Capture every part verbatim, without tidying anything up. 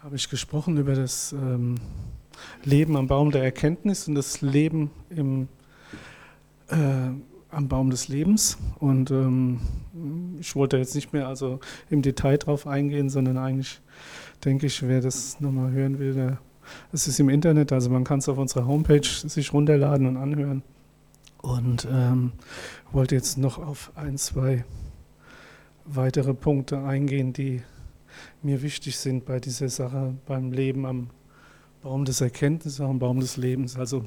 habe ich gesprochen über das ähm, Leben am Baum der Erkenntnis und das Leben im, äh, am Baum des Lebens. Und ähm, ich wollte jetzt nicht mehr also im Detail drauf eingehen, sondern eigentlich denke ich, wer das nochmal hören will, der, es ist im Internet, also man kann es auf unserer Homepage sich runterladen und anhören. Und ähm, wollte jetzt noch auf ein, zwei weitere Punkte eingehen, die mir wichtig sind bei dieser Sache, beim Leben am Baum des Erkenntnisses, am Baum des Lebens. Also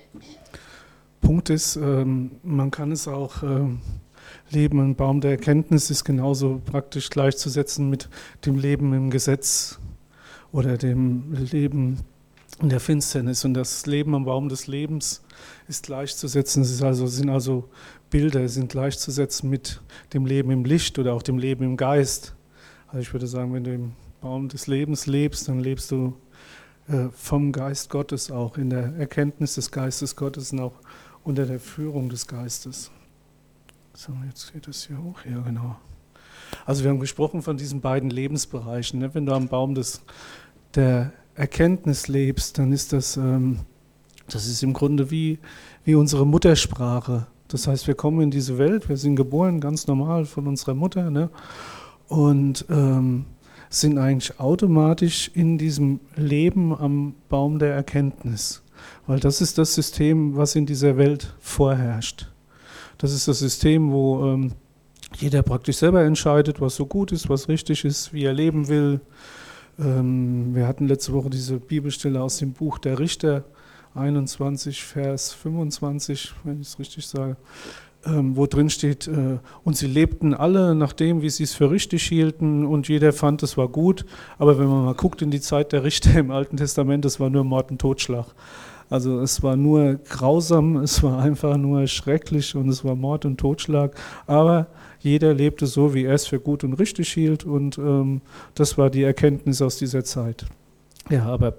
Punkt ist, ähm, man kann es auch ähm, Leben am Baum der Erkenntnis ist genauso praktisch gleichzusetzen mit dem Leben im Gesetz oder dem Leben in der Finsternis. Und das Leben am Baum des Lebens ist gleichzusetzen, es ist also, sind also Bilder, sind gleichzusetzen mit dem Leben im Licht oder auch dem Leben im Geist. Also ich würde sagen, wenn du im Baum des Lebens lebst, dann lebst du äh, vom Geist Gottes auch, in der Erkenntnis des Geistes Gottes und auch unter der Führung des Geistes. So, jetzt geht das hier hoch. Ja, genau. Also wir haben gesprochen von diesen beiden Lebensbereichen. Ne? Wenn du am Baum des, der Erkenntnis lebst, dann ist das, ähm, das ist im Grunde wie, wie unsere Muttersprache. Das heißt, wir kommen in diese Welt, wir sind geboren, ganz normal von unserer Mutter, ne? Und ähm, sind eigentlich automatisch in diesem Leben am Baum der Erkenntnis. Weil das ist das System, was in dieser Welt vorherrscht. Das ist das System, wo ähm, jeder praktisch selber entscheidet, was so gut ist, was richtig ist, wie er leben will. Ähm, wir hatten letzte Woche diese Bibelstelle aus dem Buch der Richter, einundzwanzig, Vers fünfundzwanzig, wenn ich es richtig sage, ähm, wo drin steht, äh, und sie lebten alle nach dem, wie sie es für richtig hielten, und jeder fand, es war gut. Aber wenn man mal guckt in die Zeit der Richter im Alten Testament, es war nur Mord und Totschlag. Also es war nur grausam, es war einfach nur schrecklich und es war Mord und Totschlag. Aber jeder lebte so, wie er es für gut und richtig hielt, und ähm, das war die Erkenntnis aus dieser Zeit. Ja, aber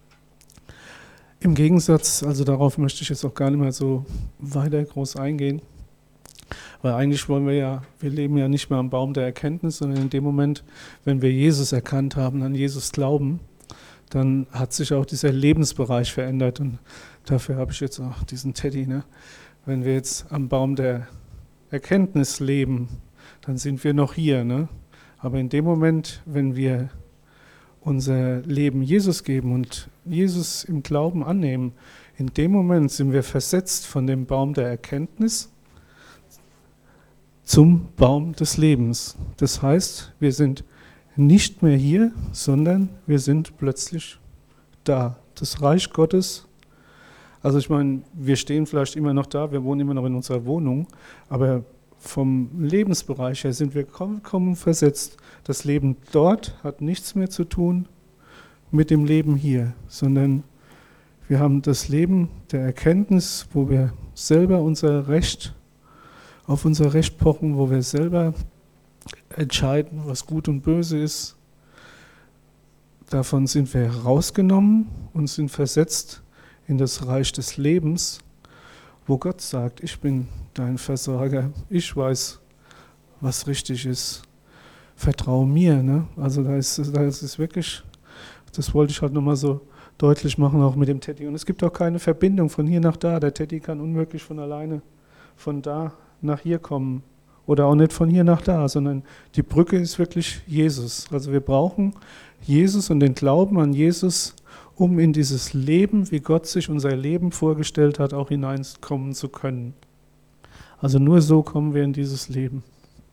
im Gegensatz, also darauf möchte ich jetzt auch gar nicht mehr so weiter groß eingehen, weil eigentlich wollen wir ja, wir leben ja nicht mehr am Baum der Erkenntnis, sondern in dem Moment, wenn wir Jesus erkannt haben, an Jesus glauben, dann hat sich auch dieser Lebensbereich verändert, und dafür habe ich jetzt auch diesen Teddy. Ne? Wenn wir jetzt am Baum der Erkenntnis leben, dann sind wir noch hier. Ne? Aber in dem Moment, wenn wir unser Leben Jesus geben und Jesus im Glauben annehmen, in dem Moment sind wir versetzt von dem Baum der Erkenntnis zum Baum des Lebens. Das heißt, wir sind nicht mehr hier, sondern wir sind plötzlich da. Das Reich Gottes, also ich meine, wir stehen vielleicht immer noch da, wir wohnen immer noch in unserer Wohnung, aber vom Lebensbereich her sind wir vollkommen versetzt. Das Leben dort hat nichts mehr zu tun mit dem Leben hier, sondern wir haben das Leben der Erkenntnis, wo wir selber unser Recht, auf unser Recht pochen, wo wir selber entscheiden, was gut und böse ist. Davon sind wir herausgenommen und sind versetzt in das Reich des Lebens, wo Gott sagt, ich bin dein Versorger, ich weiß, was richtig ist, vertraue mir. Ne? Also da ist, da ist es wirklich, das wollte ich halt nochmal so deutlich machen, auch mit dem Teddy. Und es gibt auch keine Verbindung von hier nach da. Der Teddy kann unmöglich von alleine von da nach hier kommen. Oder auch nicht von hier nach da, sondern die Brücke ist wirklich Jesus. Also wir brauchen Jesus und den Glauben an Jesus, um in dieses Leben, wie Gott sich unser Leben vorgestellt hat, auch hineinkommen zu können. Also nur so kommen wir in dieses Leben.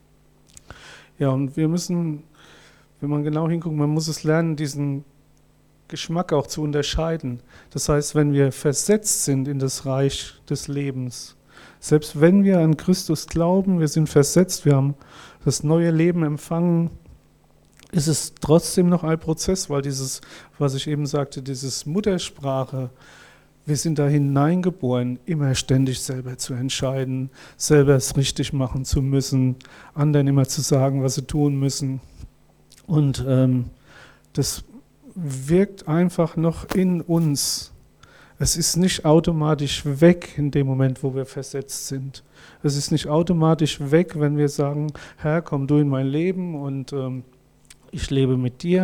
Ja, und wir müssen, wenn man genau hinguckt, man muss es lernen, diesen Geschmack auch zu unterscheiden. Das heißt, wenn wir versetzt sind in das Reich des Lebens, selbst wenn wir an Christus glauben, wir sind versetzt, wir haben das neue Leben empfangen, ist es trotzdem noch ein Prozess, weil dieses, was ich eben sagte, dieses Muttersprache, wir sind da hineingeboren, immer ständig selber zu entscheiden, selber es richtig machen zu müssen, anderen immer zu sagen, was sie tun müssen. Und ähm, das wirkt einfach noch in uns. Es ist nicht automatisch weg in dem Moment, wo wir versetzt sind. Es ist nicht automatisch weg, wenn wir sagen, Herr, komm du in mein Leben und ähm, ich lebe mit dir,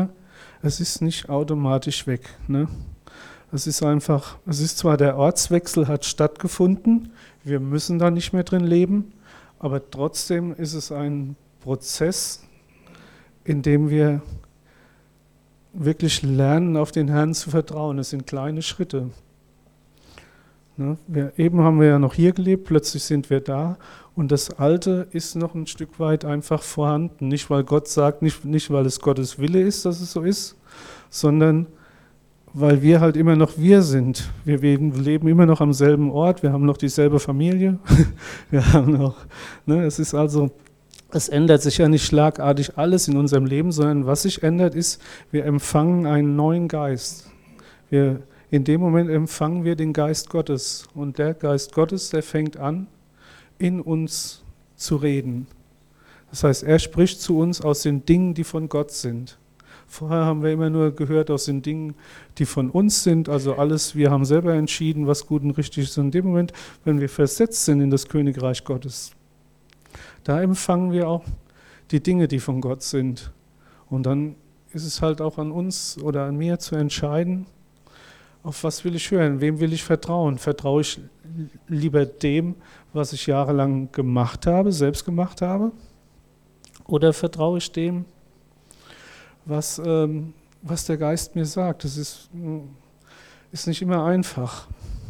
es ist nicht automatisch weg. Ne? Es ist einfach, es ist zwar der Ortswechsel hat stattgefunden, wir müssen da nicht mehr drin leben, aber trotzdem ist es ein Prozess, in dem wir wirklich lernen, auf den Herrn zu vertrauen. Es sind kleine Schritte. Ne? Wir, eben haben wir ja noch hier gelebt, plötzlich sind wir da und das Alte ist noch ein Stück weit einfach vorhanden. Nicht, weil Gott sagt, nicht, nicht weil es Gottes Wille ist, dass es so ist, sondern weil wir halt immer noch wir sind. Wir leben immer noch am selben Ort, wir haben noch dieselbe Familie, wir haben noch, ne, es ist also, es ändert sich ja nicht schlagartig alles in unserem Leben, sondern was sich ändert ist, wir empfangen einen neuen Geist. Wir, in dem Moment empfangen wir den Geist Gottes und der Geist Gottes, der fängt an, in uns zu reden. Das heißt, er spricht zu uns aus den Dingen, die von Gott sind. Vorher haben wir immer nur gehört aus den Dingen, die von uns sind, also alles, wir haben selber entschieden, was gut und richtig ist. Und in dem Moment, wenn wir versetzt sind in das Königreich Gottes, da empfangen wir auch die Dinge, die von Gott sind. Und dann ist es halt auch an uns oder an mir zu entscheiden, auf was will ich hören, wem will ich vertrauen? Vertraue ich lieber dem, was ich jahrelang gemacht habe, selbst gemacht habe? Oder vertraue ich dem, was, ähm, was der Geist mir sagt? Das ist, ist nicht immer einfach.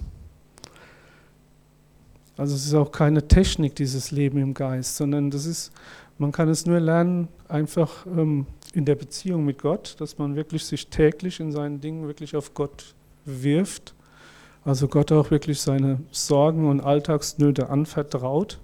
Also es ist auch keine Technik, dieses Leben im Geist, sondern das ist, man kann es nur lernen, einfach ähm, in der Beziehung mit Gott, dass man wirklich sich täglich in seinen Dingen wirklich auf Gott wirft, also Gott auch wirklich seine Sorgen und Alltagsnöte anvertraut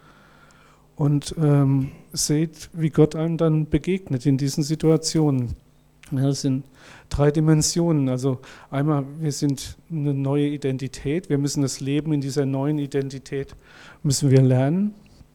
und ähm, seht, wie Gott einem dann begegnet in diesen Situationen. Ja, das sind drei Dimensionen. Also einmal, wir sind eine neue Identität, wir müssen das Leben in dieser neuen Identität, müssen wir lernen.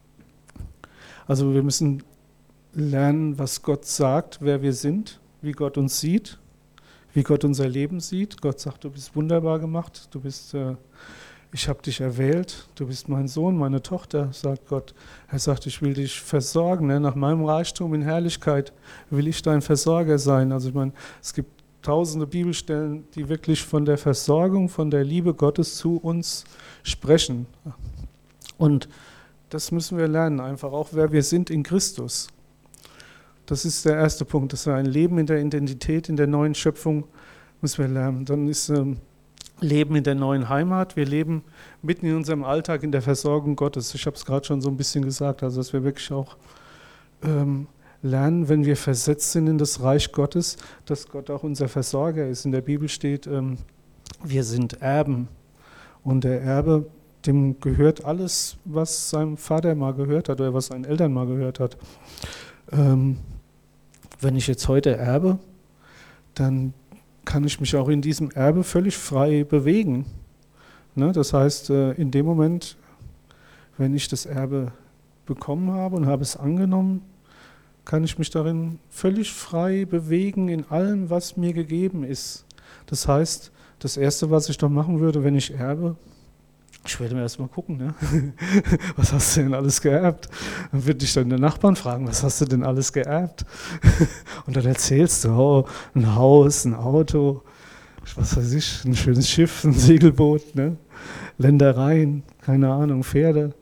Also wir müssen lernen, was Gott sagt, wer wir sind, wie Gott uns sieht, wie Gott unser Leben sieht. Gott sagt, du bist wunderbar gemacht, du bist, äh, ich habe dich erwählt, du bist mein Sohn, meine Tochter, sagt Gott. Er sagt, ich will dich versorgen, ne? Nach meinem Reichtum in Herrlichkeit will ich dein Versorger sein. Also ich meine, es gibt tausende Bibelstellen, die wirklich von der Versorgung, von der Liebe Gottes zu uns sprechen. Und das müssen wir lernen, einfach auch, wer wir sind in Christus. Das ist der erste Punkt, dass wir ein Leben in der Identität, in der neuen Schöpfung müssen wir lernen. Dann ist ähm, Leben in der neuen Heimat. Wir leben mitten in unserem Alltag in der Versorgung Gottes. Ich habe es gerade schon so ein bisschen gesagt, also dass wir wirklich auch ähm, lernen, wenn wir versetzt sind in das Reich Gottes, dass Gott auch unser Versorger ist. In der Bibel steht, ähm, wir sind Erben und der Erbe, dem gehört alles, was seinem Vater mal gehört hat oder was seinen Eltern mal gehört hat. Ähm, wenn ich jetzt heute erbe, dann kann ich mich auch in diesem Erbe völlig frei bewegen. Ne? Das heißt, äh, in dem Moment, wenn ich das Erbe bekommen habe und habe es angenommen, kann ich mich darin völlig frei bewegen in allem, was mir gegeben ist. Das heißt, das Erste, was ich doch machen würde, wenn ich erbe, ich werde mir erst mal gucken, ne? Was hast du denn alles geerbt? Dann würde ich dann den Nachbarn fragen, was hast du denn alles geerbt? Und dann erzählst du, oh, ein Haus, ein Auto, was weiß ich, ein schönes Schiff, ein Segelboot, ne? Ländereien, keine Ahnung, Pferde.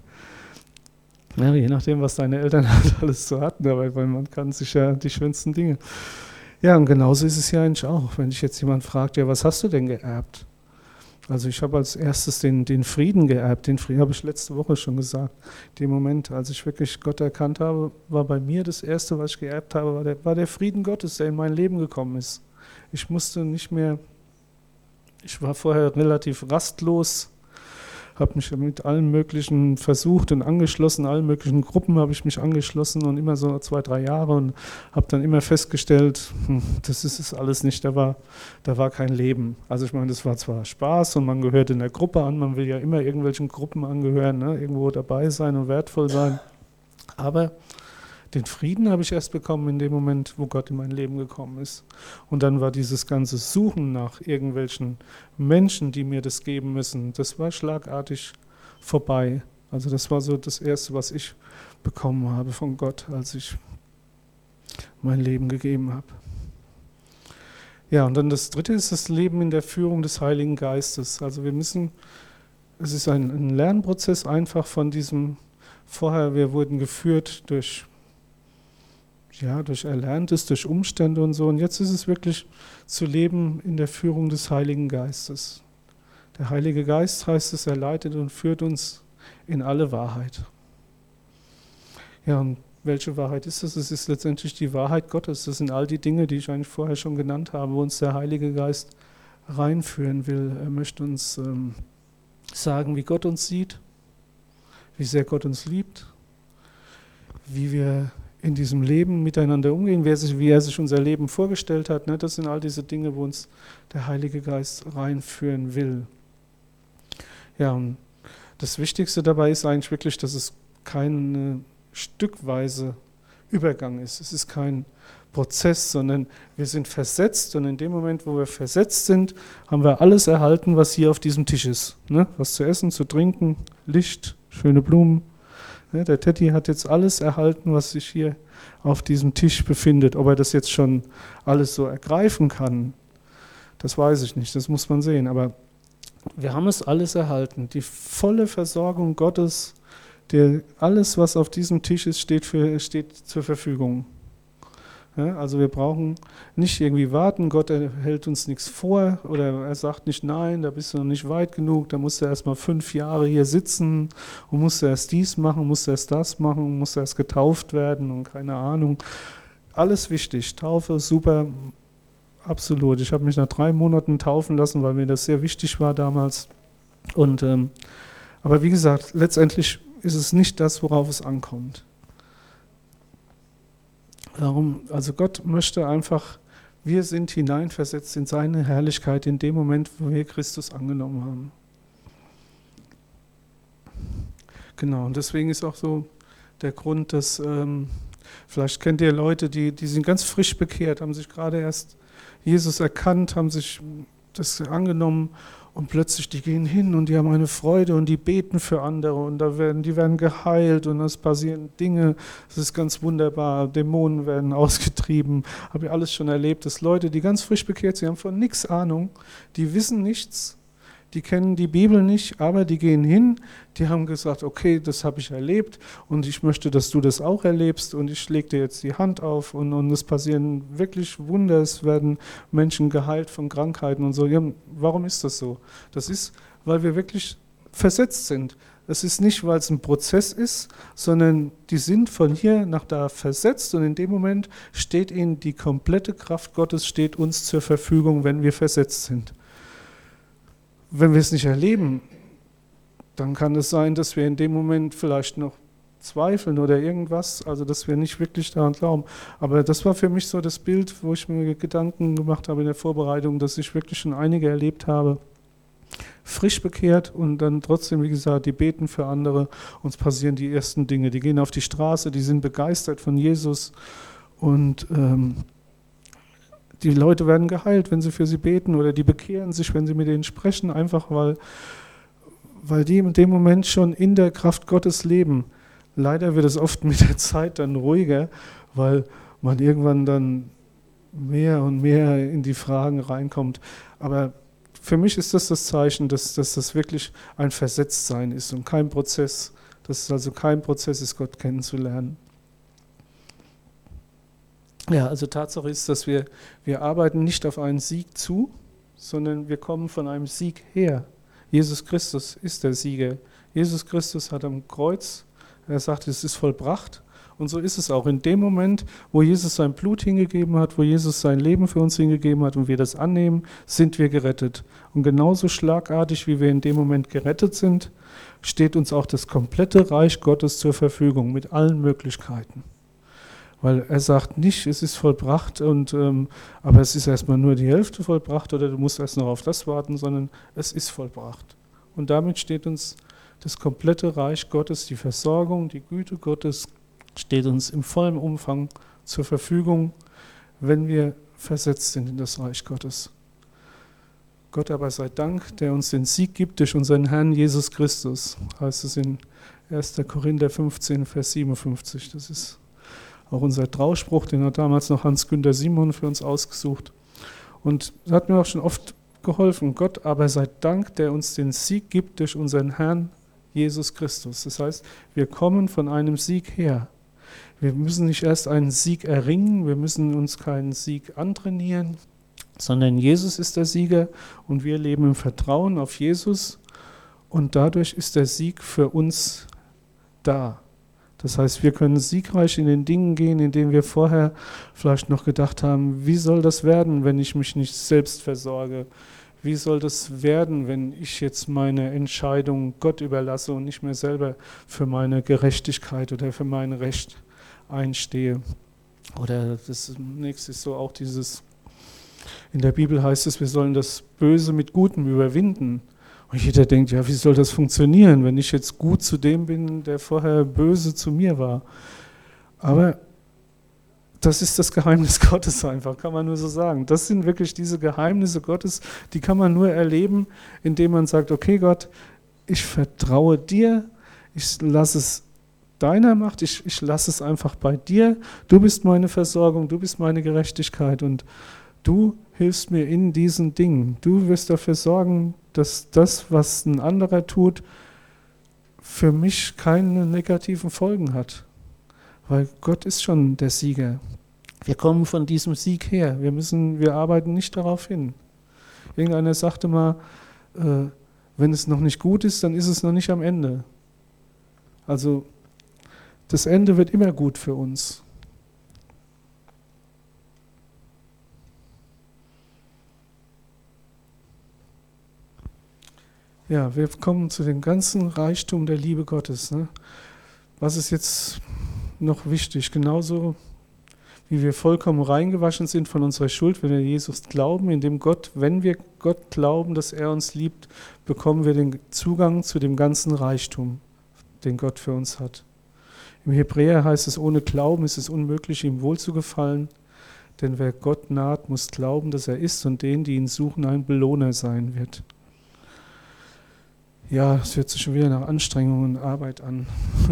Ja, je nachdem, was deine Eltern halt alles so hatten, aber weil man kann sich ja die schönsten Dinge. Ja, und genauso ist es ja eigentlich auch, wenn dich jetzt jemand fragt, ja, was hast du denn geerbt? Also ich habe als erstes den, den Frieden geerbt, den Frieden habe ich letzte Woche schon gesagt. Den Moment, als ich wirklich Gott erkannt habe, war bei mir das Erste, was ich geerbt habe, war der, war der Frieden Gottes, der in mein Leben gekommen ist. Ich musste nicht mehr, ich war vorher relativ rastlos, habe mich mit allen möglichen versucht und angeschlossen, allen möglichen Gruppen habe ich mich angeschlossen und immer so zwei, drei Jahre und habe dann immer festgestellt, hm, das ist es alles nicht, da war, da war kein Leben. Also ich meine, das war zwar Spaß und man gehört in der Gruppe an, man will ja immer irgendwelchen Gruppen angehören, ne, irgendwo dabei sein und wertvoll sein, aber den Frieden habe ich erst bekommen in dem Moment, wo Gott in mein Leben gekommen ist. Und dann war dieses ganze Suchen nach irgendwelchen Menschen, die mir das geben müssen, das war schlagartig vorbei. Also das war so das Erste, was ich bekommen habe von Gott, als ich mein Leben gegeben habe. Ja, und dann das Dritte ist das Leben in der Führung des Heiligen Geistes. Also wir müssen, es ist ein, ein Lernprozess einfach von diesem, vorher wir wurden geführt durch, ja, durch Erlerntes, durch Umstände und so. Und jetzt ist es wirklich zu leben in der Führung des Heiligen Geistes. Der Heilige Geist, heißt es, er leitet und führt uns in alle Wahrheit. Ja, und welche Wahrheit ist das? Es ist letztendlich die Wahrheit Gottes. Das sind all die Dinge, die ich eigentlich vorher schon genannt habe, wo uns der Heilige Geist reinführen will. Er möchte uns ähm, sagen, wie Gott uns sieht, wie sehr Gott uns liebt, wie wir in diesem Leben miteinander umgehen, wie er sich, wie er sich unser Leben vorgestellt hat. Ne? Das sind all diese Dinge, wo uns der Heilige Geist reinführen will. Ja, und das Wichtigste dabei ist eigentlich wirklich, dass es keine stückweise Übergang ist. Es ist kein Prozess, sondern wir sind versetzt und in dem Moment, wo wir versetzt sind, haben wir alles erhalten, was hier auf diesem Tisch ist. Ne? Was zu essen, zu trinken, Licht, schöne Blumen. Ne? Der Teddy hat jetzt alles erhalten, was sich hier auf diesem Tisch befindet. Ob er das jetzt schon alles so ergreifen kann, das weiß ich nicht, das muss man sehen. Aber wir haben es alles erhalten. Die volle Versorgung Gottes, der, alles, was auf diesem Tisch ist, steht, für, steht zur Verfügung. Ja, also wir brauchen nicht irgendwie warten, Gott hält uns nichts vor oder er sagt nicht, nein, da bist du noch nicht weit genug, da musst du erst mal fünf Jahre hier sitzen und musst du erst dies machen, musst du erst das machen, musst du erst getauft werden und keine Ahnung. Alles wichtig, Taufe, super, absolut. Ich habe mich nach drei Monaten taufen lassen, weil mir das sehr wichtig war damals. Und, ähm, aber wie gesagt, letztendlich ist es nicht das, worauf es ankommt. Darum, also Gott möchte einfach, wir sind hineinversetzt in seine Herrlichkeit in dem Moment, wo wir Christus angenommen haben. Genau, und deswegen ist auch so der Grund, dass, ähm, vielleicht kennt ihr Leute, die, die sind ganz frisch bekehrt, haben sich gerade erst Jesus erkannt, haben sich das angenommen und plötzlich, die gehen hin und die haben eine Freude und die beten für andere und da werden, die werden geheilt und es passieren Dinge, das ist ganz wunderbar, Dämonen werden ausgetrieben, habe ich alles schon erlebt, dass Leute, die ganz frisch bekehrt sind, haben von nichts Ahnung, die wissen nichts, die kennen die Bibel nicht, aber die gehen hin, die haben gesagt, okay, das habe ich erlebt und ich möchte, dass du das auch erlebst und ich lege dir jetzt die Hand auf und, und es passieren wirklich Wunder, es werden Menschen geheilt von Krankheiten und so. Ja, warum ist das so? Das ist, weil wir wirklich versetzt sind. Es ist nicht, weil es ein Prozess ist, sondern die sind von hier nach da versetzt und in dem Moment steht ihnen die komplette Kraft Gottes, steht uns zur Verfügung, wenn wir versetzt sind. Wenn wir es nicht erleben, dann kann es sein, dass wir in dem Moment vielleicht noch zweifeln oder irgendwas, also dass wir nicht wirklich daran glauben. Aber das war für mich so das Bild, wo ich mir Gedanken gemacht habe in der Vorbereitung, dass ich wirklich schon einige erlebt habe, frisch bekehrt und dann trotzdem, wie gesagt, die beten für andere, uns passieren die ersten Dinge. Die gehen auf die Straße, die sind begeistert von Jesus und ähm, die Leute werden geheilt, wenn sie für sie beten oder die bekehren sich, wenn sie mit denen sprechen, einfach weil, weil die in dem Moment schon in der Kraft Gottes leben. Leider wird es oft mit der Zeit dann ruhiger, weil man irgendwann dann mehr und mehr in die Fragen reinkommt. Aber für mich ist das das Zeichen, dass, dass das wirklich ein Versetztsein ist und kein Prozess. Dass es also kein Prozess ist, Gott kennenzulernen. Ja, also Tatsache ist, dass wir, wir arbeiten nicht auf einen Sieg zu, sondern wir kommen von einem Sieg her. Jesus Christus ist der Sieger. Jesus Christus hat am Kreuz, er sagt, es ist vollbracht. Und so ist es auch. In dem Moment, wo Jesus sein Blut hingegeben hat, wo Jesus sein Leben für uns hingegeben hat und wir das annehmen, sind wir gerettet. Und genauso schlagartig, wie wir in dem Moment gerettet sind, steht uns auch das komplette Reich Gottes zur Verfügung mit allen Möglichkeiten. Weil er sagt nicht, es ist vollbracht, und, ähm, aber es ist erstmal nur die Hälfte vollbracht oder du musst erst noch auf das warten, sondern es ist vollbracht. Und damit steht uns das komplette Reich Gottes, die Versorgung, die Güte Gottes steht uns im vollen Umfang zur Verfügung, wenn wir versetzt sind in das Reich Gottes. Gott aber sei Dank, der uns den Sieg gibt durch unseren Herrn Jesus Christus, heißt es in erster Korinther fünfzehn, Vers siebenundfünfzig. Das ist auch unser Trauspruch, den hat damals noch Hans-Günter Simon für uns ausgesucht. Und das hat mir auch schon oft geholfen. Gott aber sei Dank, der uns den Sieg gibt durch unseren Herrn Jesus Christus. Das heißt, wir kommen von einem Sieg her. Wir müssen nicht erst einen Sieg erringen, wir müssen uns keinen Sieg antrainieren, sondern Jesus ist der Sieger und wir leben im Vertrauen auf Jesus und dadurch ist der Sieg für uns da. Das heißt, wir können siegreich in den Dingen gehen, in denen wir vorher vielleicht noch gedacht haben, wie soll das werden, wenn ich mich nicht selbst versorge? Wie soll das werden, wenn ich jetzt meine Entscheidung Gott überlasse und nicht mehr selber für meine Gerechtigkeit oder für mein Recht einstehe? Oder das nächste ist so auch dieses, in der Bibel heißt es, wir sollen das Böse mit Gutem überwinden. Und jeder denkt, ja, wie soll das funktionieren, wenn ich jetzt gut zu dem bin, der vorher böse zu mir war? Aber das ist das Geheimnis Gottes einfach, kann man nur so sagen. Das sind wirklich diese Geheimnisse Gottes, die kann man nur erleben, indem man sagt, okay Gott, ich vertraue dir, ich lasse es deiner Macht, ich, ich lasse es einfach bei dir. Du bist meine Versorgung, du bist meine Gerechtigkeit und du hilfst mir in diesen Dingen. Du wirst dafür sorgen, dass das, was ein anderer tut, für mich keine negativen Folgen hat. Weil Gott ist schon der Sieger. Wir kommen von diesem Sieg her. Wir müssen, wir arbeiten nicht darauf hin. Irgendeiner sagte mal, äh, wenn es noch nicht gut ist, dann ist es noch nicht am Ende. Also das Ende wird immer gut für uns. Ja, wir kommen zu dem ganzen Reichtum der Liebe Gottes. Ne? Was ist jetzt noch wichtig? Genauso wie wir vollkommen reingewaschen sind von unserer Schuld, wenn wir Jesus glauben, indem Gott, wenn wir Gott glauben, dass er uns liebt, bekommen wir den Zugang zu dem ganzen Reichtum, den Gott für uns hat. Im Hebräer heißt es, ohne Glauben ist es unmöglich, ihm wohlzugefallen, denn wer Gott naht, muss glauben, dass er ist und denen, die ihn suchen, ein Belohner sein wird. Ja, es hört sich schon wieder nach Anstrengung und Arbeit an.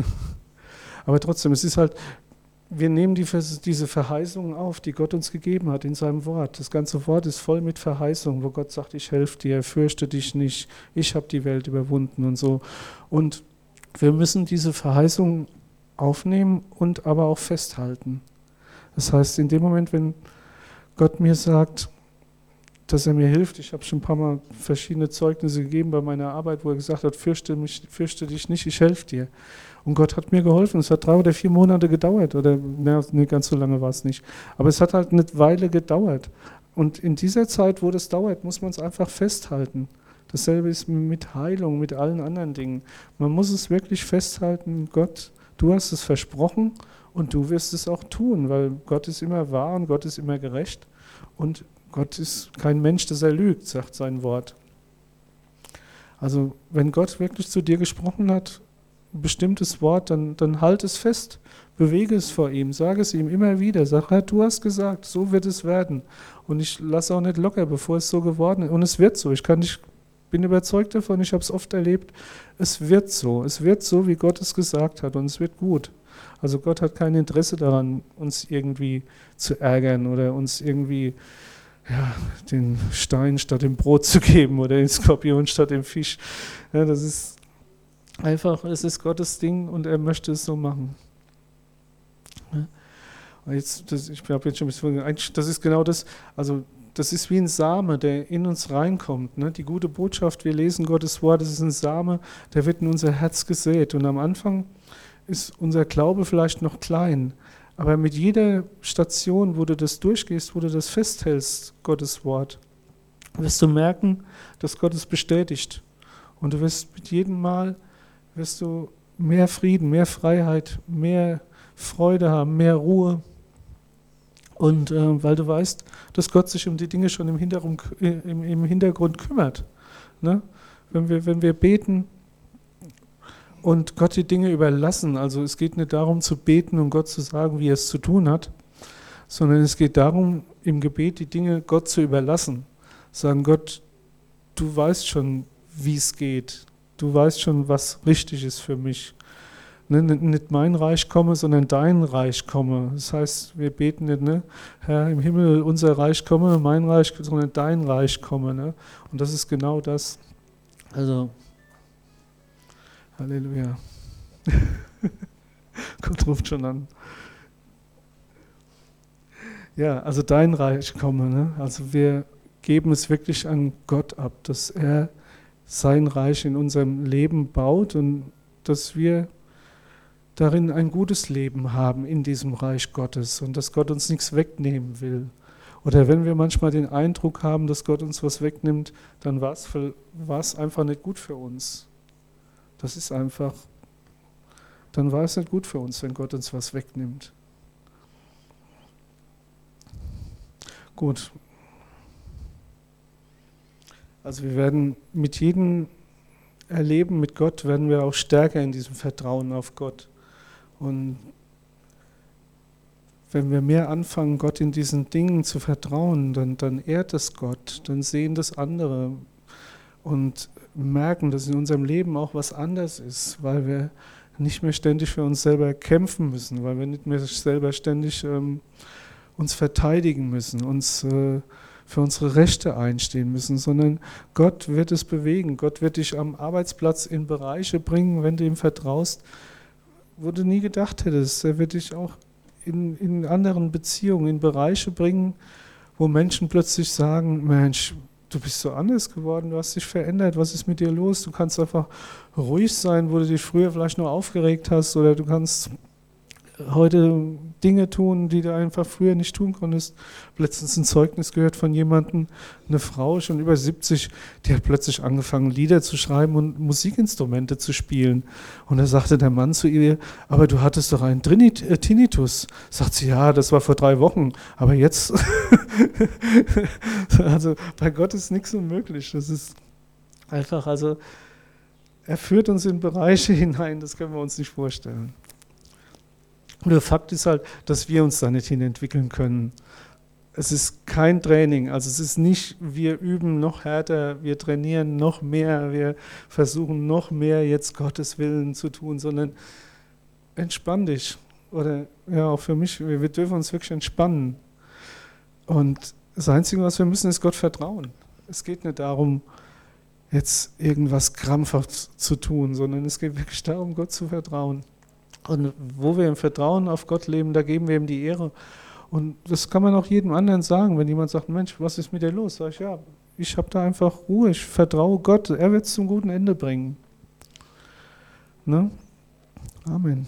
Aber trotzdem, es ist halt, wir nehmen die, diese Verheißungen auf, die Gott uns gegeben hat in seinem Wort. Das ganze Wort ist voll mit Verheißungen, wo Gott sagt, ich helfe dir, fürchte dich nicht, ich habe die Welt überwunden und so. Und wir müssen diese Verheißungen aufnehmen und aber auch festhalten. Das heißt, in dem Moment, wenn Gott mir sagt, dass er mir hilft. Ich habe schon ein paar Mal verschiedene Zeugnisse gegeben bei meiner Arbeit, wo er gesagt hat, fürchte, mich, fürchte dich nicht, ich helfe dir. Und Gott hat mir geholfen. Es hat drei oder vier Monate gedauert. Oder ne, nicht ganz so lange war es nicht. Aber es hat halt eine Weile gedauert. Und in dieser Zeit, wo das dauert, muss man es einfach festhalten. Dasselbe ist mit Heilung, mit allen anderen Dingen. Man muss es wirklich festhalten, Gott, du hast es versprochen und du wirst es auch tun, weil Gott ist immer wahr und Gott ist immer gerecht. Und Gott ist kein Mensch, dass er lügt, sagt sein Wort. Also wenn Gott wirklich zu dir gesprochen hat, ein bestimmtes Wort, dann, dann halt es fest, bewege es vor ihm, sage es ihm immer wieder, sag, Herr, du hast gesagt, so wird es werden. Und ich lasse auch nicht locker, bevor es so geworden ist. Und es wird so, ich kann nicht, bin überzeugt davon, ich habe es oft erlebt, es wird so, es wird so, wie Gott es gesagt hat und es wird gut. Also Gott hat kein Interesse daran, uns irgendwie zu ärgern oder uns irgendwie ja, den Stein statt dem Brot zu geben oder den Skorpion statt dem Fisch. Ja, das ist einfach, es ist Gottes Ding und er möchte es so machen. Ja. Und jetzt, das, ich habe jetzt schon ein bisschen, das ist genau das, also das ist wie ein Same, der in uns reinkommt. Ne? Die gute Botschaft, wir lesen Gottes Wort, das ist ein Same, der wird in unser Herz gesät. Und am Anfang ist unser Glaube vielleicht noch klein, aber mit jeder Station, wo du das durchgehst, wo du das festhältst, Gottes Wort, wirst du merken, dass Gott es bestätigt. Und du wirst mit jedem Mal wirst du mehr Frieden, mehr Freiheit, mehr Freude haben, mehr Ruhe. Und äh, weil du weißt, dass Gott sich um die Dinge schon im Hintergrund, im, im Hintergrund kümmert. Ne? Wenn wir, wenn wir beten und Gott die Dinge überlassen, also es geht nicht darum zu beten und Gott zu sagen, wie er es zu tun hat, sondern es geht darum, im Gebet die Dinge Gott zu überlassen. Sagen, Gott, du weißt schon, wie es geht. Du weißt schon, was richtig ist für mich. Ne, nicht mein Reich komme, sondern dein Reich komme. Das heißt, wir beten nicht, ne, Herr im Himmel, unser Reich komme, mein Reich, sondern dein Reich komme. Ne? Und das ist genau das. Also, Halleluja. Gott ruft schon an. Ja, also dein Reich komme. Ne? Also wir geben es wirklich an Gott ab, dass er sein Reich in unserem Leben baut und dass wir darin ein gutes Leben haben in diesem Reich Gottes und dass Gott uns nichts wegnehmen will. Oder wenn wir manchmal den Eindruck haben, dass Gott uns was wegnimmt, dann war es einfach nicht gut für uns. Das ist einfach, dann war es nicht gut für uns, wenn Gott uns was wegnimmt. Gut. Also wir werden mit jedem Erleben mit Gott, werden wir auch stärker in diesem Vertrauen auf Gott. Und wenn wir mehr anfangen, Gott in diesen Dingen zu vertrauen, dann, dann ehrt es Gott, dann sehen das andere und merken, dass in unserem Leben auch was anders ist, weil wir nicht mehr ständig für uns selber kämpfen müssen, weil wir nicht mehr selber ständig ähm, uns verteidigen müssen, uns äh, für unsere Rechte einstehen müssen, sondern Gott wird es bewegen. Gott wird dich am Arbeitsplatz in Bereiche bringen, wenn du ihm vertraust, wo du nie gedacht hättest. Er wird dich auch in, in anderen Beziehungen, in Bereiche bringen, wo Menschen plötzlich sagen, Mensch, du bist so anders geworden, du hast dich verändert, was ist mit dir los? Du kannst einfach ruhig sein, wo du dich früher vielleicht nur aufgeregt hast, oder du kannst heute Dinge tun, die du einfach früher nicht tun konntest. Letztens ein Zeugnis gehört von jemandem, eine Frau, schon über siebzig, die hat plötzlich angefangen, Lieder zu schreiben und Musikinstrumente zu spielen. Und da sagte der Mann zu ihr, aber du hattest doch einen Tinnitus. Sagt sie, ja, das war vor drei Wochen, aber jetzt, also bei Gott ist nichts unmöglich. Das ist einfach, also er führt uns in Bereiche hinein, das können wir uns nicht vorstellen. Und der Fakt ist halt, dass wir uns da nicht hin entwickeln können. Es ist kein Training, also es ist nicht, wir üben noch härter, wir trainieren noch mehr, wir versuchen noch mehr jetzt Gottes Willen zu tun, sondern entspann dich. Oder ja, auch für mich, wir, wir dürfen uns wirklich entspannen. Und das Einzige, was wir müssen, ist Gott vertrauen. Es geht nicht darum, jetzt irgendwas krampfhaft zu tun, sondern es geht wirklich darum, Gott zu vertrauen. Und wo wir im Vertrauen auf Gott leben, da geben wir ihm die Ehre. Und das kann man auch jedem anderen sagen, wenn jemand sagt, Mensch, was ist mit dir los? Sag ich, ja, ich habe da einfach Ruhe, ich vertraue Gott, er wird es zum guten Ende bringen. Ne? Amen.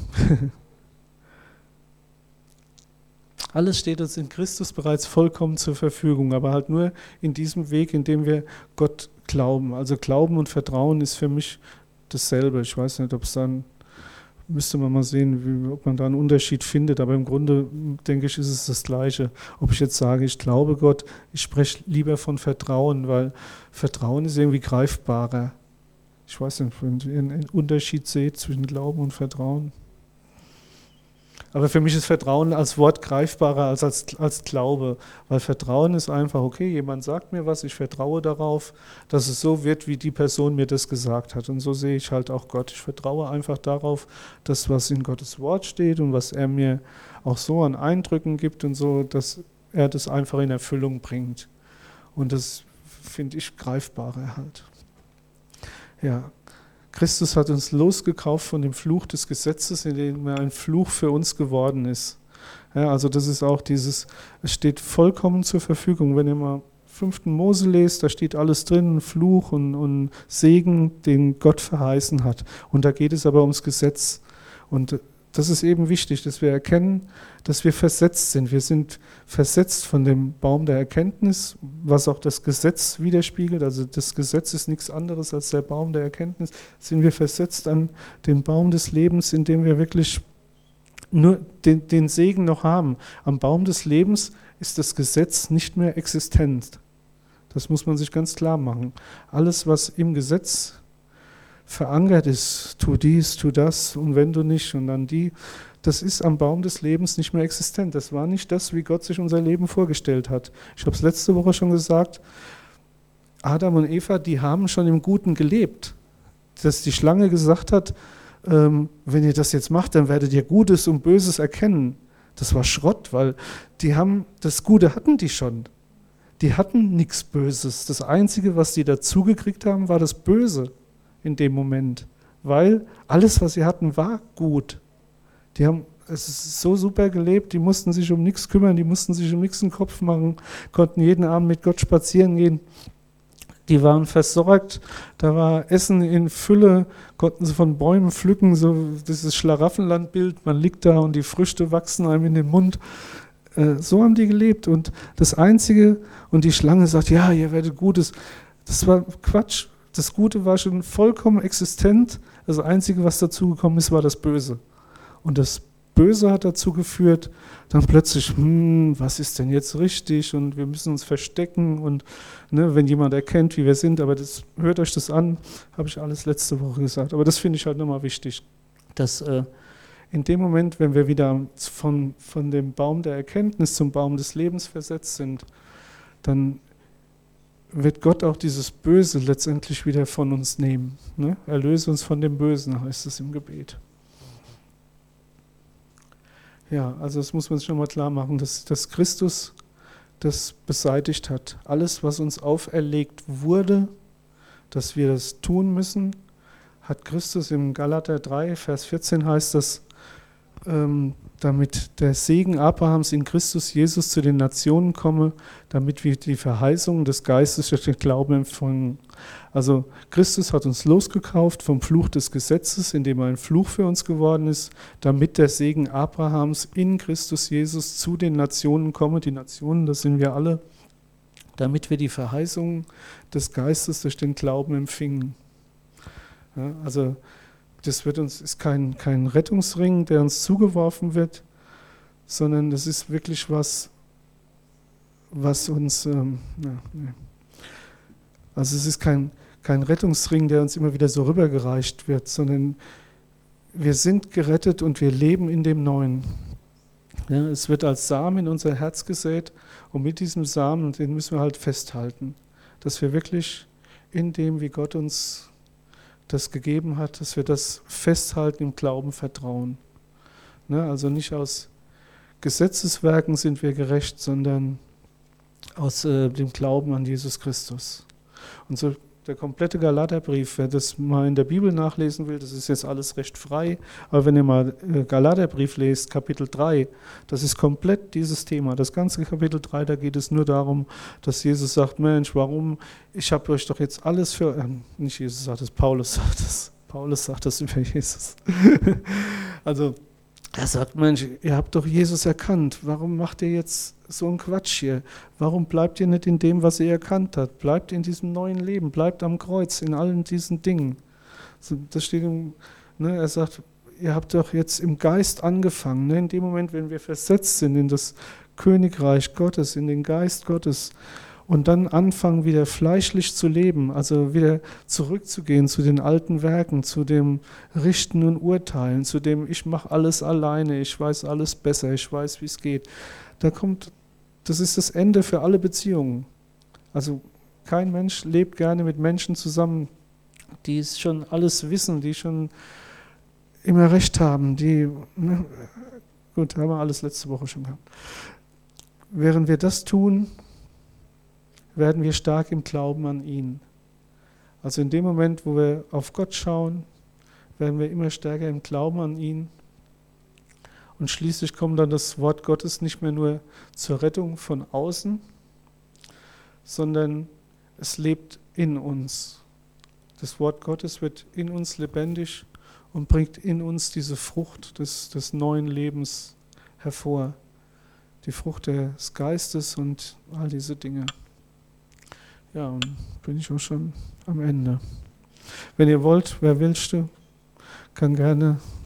Alles steht uns in Christus bereits vollkommen zur Verfügung, aber halt nur in diesem Weg, in dem wir Gott glauben. Also Glauben und Vertrauen ist für mich dasselbe. Ich weiß nicht, ob es dann müsste man mal sehen, wie, ob man da einen Unterschied findet. Aber im Grunde, denke ich, ist es das Gleiche. Ob ich jetzt sage, ich glaube Gott, ich spreche lieber von Vertrauen, weil Vertrauen ist irgendwie greifbarer. Ich weiß nicht, wenn ihr einen Unterschied seht zwischen Glauben und Vertrauen. Aber für mich ist Vertrauen als Wort greifbarer als, als als Glaube, weil Vertrauen ist einfach, okay, jemand sagt mir was, ich vertraue darauf, dass es so wird, wie die Person mir das gesagt hat. Und so sehe ich halt auch Gott. Ich vertraue einfach darauf, dass was in Gottes Wort steht und was er mir auch so an Eindrücken gibt und so, dass er das einfach in Erfüllung bringt. Und das finde ich greifbarer halt. Ja. Christus hat uns losgekauft von dem Fluch des Gesetzes, in dem er ein Fluch für uns geworden ist. Ja, also das ist auch dieses, es steht vollkommen zur Verfügung. Wenn ihr mal fünften Mose lest, da steht alles drin, Fluch und, und Segen, den Gott verheißen hat. Und da geht es aber ums Gesetz. Und das ist eben wichtig, dass wir erkennen, dass wir versetzt sind. Wir sind versetzt von dem Baum der Erkenntnis, was auch das Gesetz widerspiegelt. Also das Gesetz ist nichts anderes als der Baum der Erkenntnis. Sind wir versetzt an den Baum des Lebens, in dem wir wirklich nur den, den Segen noch haben. Am Baum des Lebens ist das Gesetz nicht mehr existent. Das muss man sich ganz klar machen. Alles, was im Gesetz verankert ist, tu dies, tu das und wenn du nicht und dann die, das ist am Baum des Lebens nicht mehr existent. Das war nicht das, wie Gott sich unser Leben vorgestellt hat. Ich habe es letzte Woche schon gesagt, Adam und Eva, die haben schon im Guten gelebt. Dass die Schlange gesagt hat, ähm, wenn ihr das jetzt macht, dann werdet ihr Gutes und Böses erkennen. Das war Schrott, weil die haben, das Gute hatten die schon. Die hatten nichts Böses. Das Einzige, was die dazugekriegt haben, war das Böse in dem Moment. Weil alles, was sie hatten, war gut. Die haben es ist so super gelebt, die mussten sich um nichts kümmern, die mussten sich um nichts im Kopf machen, konnten jeden Abend mit Gott spazieren gehen. Die waren versorgt, da war Essen in Fülle, konnten sie von Bäumen pflücken, so dieses Schlaraffenlandbild, man liegt da und die Früchte wachsen einem in den Mund. So haben die gelebt und das Einzige, und die Schlange sagt, ja, ihr werdet Gutes, das war Quatsch, das Gute war schon vollkommen existent, das Einzige, was dazugekommen ist, war das Böse. Und das Böse hat dazu geführt, dann plötzlich, hm, was ist denn jetzt richtig und wir müssen uns verstecken und ne, wenn jemand erkennt, wie wir sind, aber das, hört euch das an, habe ich alles letzte Woche gesagt, aber das finde ich halt nochmal wichtig, dass äh, in dem Moment, wenn wir wieder von, von dem Baum der Erkenntnis zum Baum des Lebens versetzt sind, dann wird Gott auch dieses Böse letztendlich wieder von uns nehmen. Ne? Erlöse uns von dem Bösen, heißt es im Gebet. Ja, also das muss man sich schon mal klar machen, dass, dass Christus das beseitigt hat. Alles, was uns auferlegt wurde, dass wir das tun müssen, hat Christus im Galater drei, Vers vierzehn heißt das, ähm, damit der Segen Abrahams in Christus Jesus zu den Nationen komme, damit wir die Verheißungen des Geistes durch den Glauben empfangen. Also Christus hat uns losgekauft vom Fluch des Gesetzes, indem er ein Fluch für uns geworden ist, damit der Segen Abrahams in Christus Jesus zu den Nationen komme. Die Nationen, das sind wir alle, damit wir die Verheißungen des Geistes durch den Glauben empfingen. Ja, also das wird uns, ist kein, kein Rettungsring, der uns zugeworfen wird, sondern das ist wirklich was, was uns, ähm, ja, nee. also es ist kein, kein Rettungsring, der uns immer wieder so rübergereicht wird, sondern wir sind gerettet und wir leben in dem Neuen. Ja, es wird als Samen in unser Herz gesät und mit diesem Samen, den müssen wir halt festhalten, dass wir wirklich in dem, wie Gott uns das gegeben hat, dass wir das festhalten, im Glauben vertrauen. Ne, also nicht aus Gesetzeswerken sind wir gerecht, sondern aus äh, dem Glauben an Jesus Christus. Und so der komplette Galaterbrief, wer das mal in der Bibel nachlesen will, das ist jetzt alles recht frei, aber wenn ihr mal äh, Galaterbrief lest, Kapitel drei, das ist komplett dieses Thema. Das ganze Kapitel drei, da geht es nur darum, dass Jesus sagt, Mensch, warum, ich habe euch doch jetzt alles für, äh, nicht Jesus sagt das, Paulus sagt das, Paulus sagt das über Jesus. Also, er sagt, Mensch, ihr habt doch Jesus erkannt, warum macht ihr jetzt so einen Quatsch hier? Warum bleibt ihr nicht in dem, was ihr erkannt habt? Bleibt in diesem neuen Leben, bleibt am Kreuz, in allen diesen Dingen. Das steht im, ne, er sagt, ihr habt doch jetzt im Geist angefangen, ne, in dem Moment, wenn wir versetzt sind in das Königreich Gottes, in den Geist Gottes, und dann anfangen, wieder fleischlich zu leben, also wieder zurückzugehen zu den alten Werken, zu dem Richten und Urteilen, zu dem, ich mache alles alleine, ich weiß alles besser, ich weiß, wie es geht. Da kommt, das ist das Ende für alle Beziehungen. Also kein Mensch lebt gerne mit Menschen zusammen, die schon alles wissen, die schon immer recht haben, die, ne, gut, haben wir alles letzte Woche schon gehabt. Während wir das tun, werden wir stark im Glauben an ihn. Also in dem Moment, wo wir auf Gott schauen, werden wir immer stärker im Glauben an ihn. Und schließlich kommt dann das Wort Gottes nicht mehr nur zur Rettung von außen, sondern es lebt in uns. Das Wort Gottes wird in uns lebendig und bringt in uns diese Frucht des, des neuen Lebens hervor. Die Frucht des Geistes und all diese Dinge. Ja, und bin ich auch schon am Ende. Wenn ihr wollt, wer willste, kann gerne